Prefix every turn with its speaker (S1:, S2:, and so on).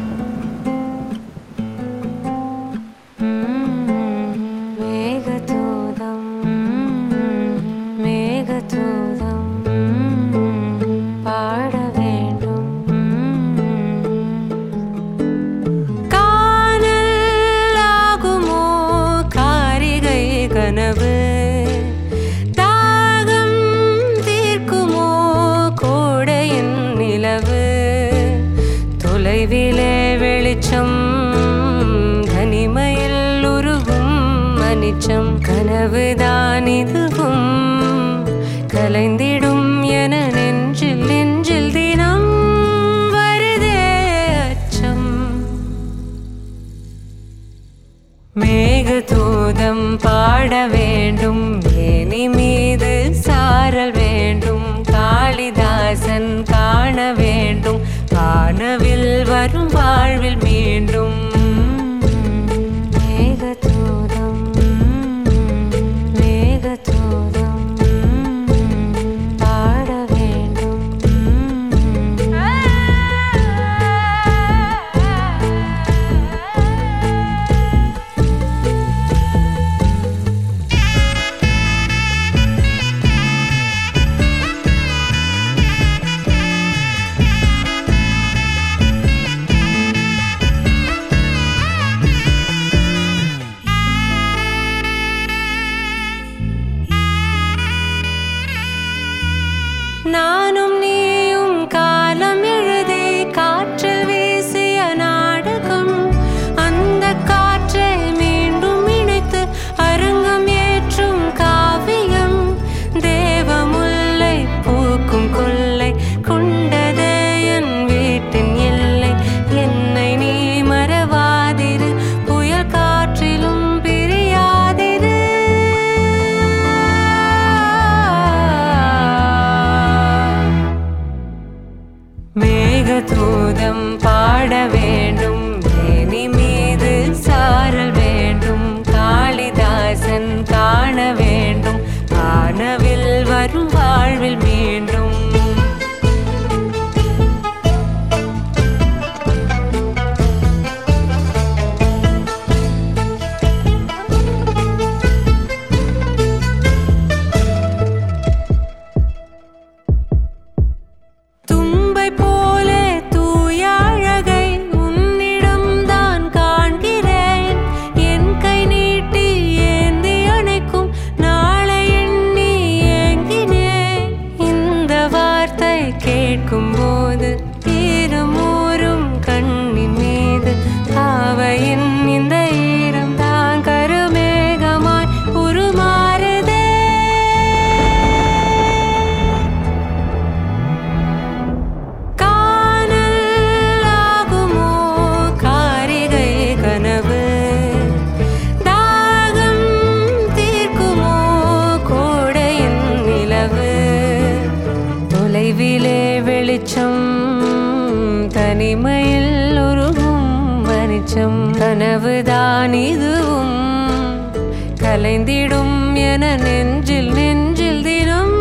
S1: கனவு தாகம் தீர்க்குமோ கோடையின் நிலவு தொலைவிலே வெளிச்சம் தனிமையில் உருகும் மனிச்சம் கனவுதான் இதுவும் கலைந்திடும் என நெஞ்சில் நெஞ்சில் தினம் வருதே அச்சம் மேகதூதம் பாட வேண்டும் மேனி மீது சாரல் வேண்டும் காளிதாசன் காண வேண்டும் வானவில் வரும் வாழ்வில் மீண்டும் மேகதூதம் மேகதூதம் பாட வேண்டும் நானும் நீயும் காலம் எழுதி காற்றில் வீசிய நாடகம் அந்த காற்றை மீண்டும் இணைத்து அரங்கம் ஏற்றும் காவியம் தேவமுல்லை பூக்கும் கொல்லை கொண்டதே என் வீட்டின் எல்லை என்னை நீ மறவாதிரு புயல் காற்றிலும் பிரியாதிரு மேகதூதம் பாட வேண்டும் மேனி மீது சாரல் வேண்டும் காளிதாசன் காண வேண்டும் வானவில் வரும் வாழ்வில் மீண்டும் கேட்கும்போது ஈரமூரும் கண்ணின் மீது பாவையின் இந்த ஈரம் தான் கருமேகமாய் உருமாறுதே காணல் ஆகுமோ காரிகை கனவு தாகம் தீர்க்குமோ கோடையின் நிலவு தொலைவிலே வெளிச்சம் தனிமையில் உருகும் மனிச்சம் கனவுதான் இதுவும் கலைந்திடும் என நெஞ்சில் நெஞ்சில் தினம்